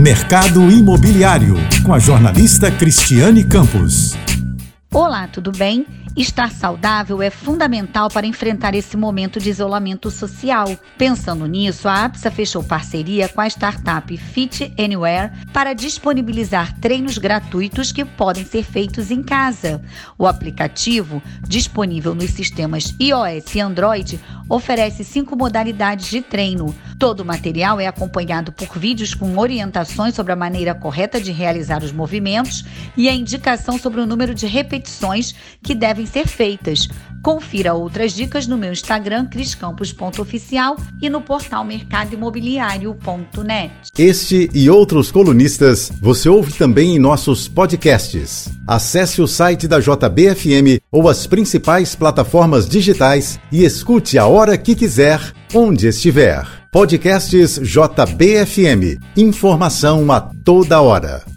Mercado Imobiliário, com a jornalista Cristiane Campos. Olá, tudo bem? Estar saudável é fundamental para enfrentar esse momento de isolamento social. Pensando nisso, a APSA fechou parceria com a startup Fit Anywhere para disponibilizar treinos gratuitos que podem ser feitos em casa. O aplicativo, disponível nos sistemas iOS e Android, oferece 5 modalidades de treino. Todo o material é acompanhado por vídeos com orientações sobre a maneira correta de realizar os movimentos e a indicação sobre o número de repetições que devem ser feitas. Confira outras dicas no meu Instagram, criscampos.oficial, e no portal mercadoimobiliario.net. Este e outros colunistas você ouve também em nossos podcasts. Acesse o site da JBFM ou as principais plataformas digitais e escute a hora que quiser, onde estiver. Podcasts JBFM. Informação a toda hora.